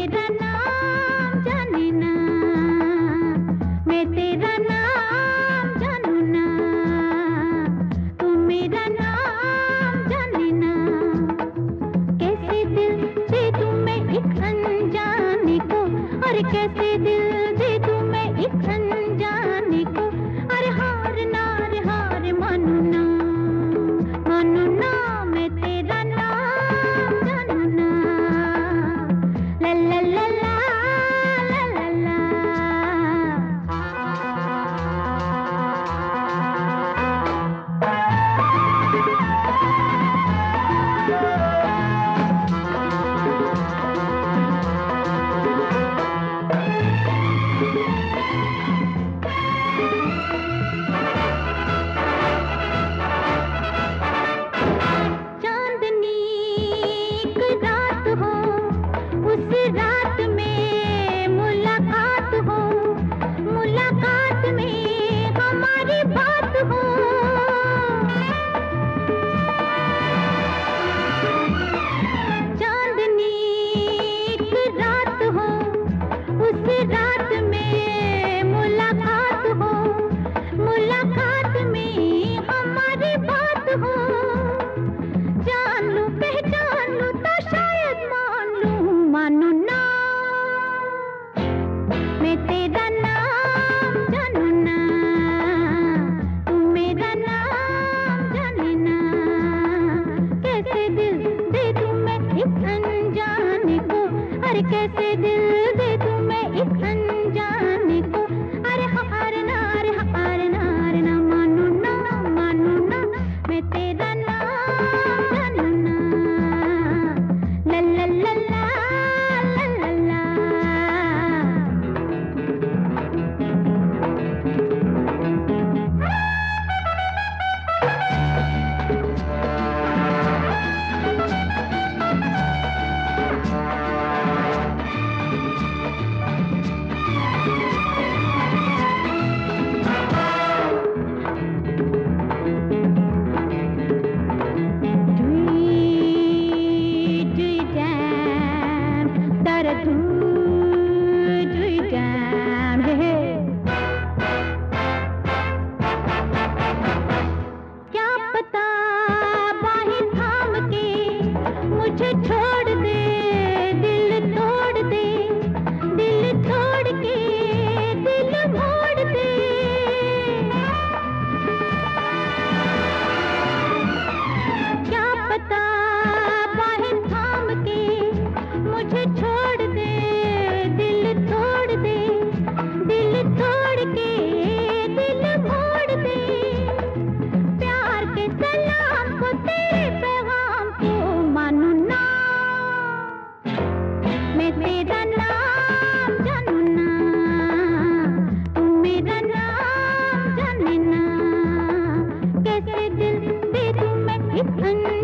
तेरा नाम जाने ना, मैं तेरा नाम जानू ना, तू मेरा नाम जाने ना। कैसे दिल दे दूं मैं एक अनजाने को, और कैसे दिल दे दूं मैं एक अनजाने को। अरे हार ना रे हार मानू ना, मानू ना, मैं तेरा नाम जानू ना। ला ला ला ला ला ला ला। चांदनी एक रात हो, उस रात में मुलाकात हो, मुलाकात में हमारी बात हो। चांदनी एक रात हो, उस रात में मुलाकात हो, मुलाकात में हमारी बात हो। जान लूं पहचान लूं तो शायद मान लूं, मानू ना, मैं तेरा नाम जानू ना, तू मेरा नाम जाने ना। कैसे दिल दे दूं मैं एक अनजाने को, अरे कैसे दिल दे दूं मैं एक अनजाने को। अरे हार ना रे हार ना रे ना, मानू ना, मानू ना, मैं तेरा नाम जानू ना। ला ला ला ला ला ला ला। क्या पता बाहें थाम के मुझे छोड़ दे, दिल तोड़ दे, दिल तोड़ के दिल मोड़ दे। क्या पता बाहें थाम के मुझे छोड़ दे, दिल तोड़ दे, दिल तोड़ के दिल मोड़ दे। प्यार के सलाम को तेरे पैगाम को मानू ना, मैं तेरा नाम जानू ना, तू मेरा नाम जाने ना। कैसे दिल दे दूं मैं एक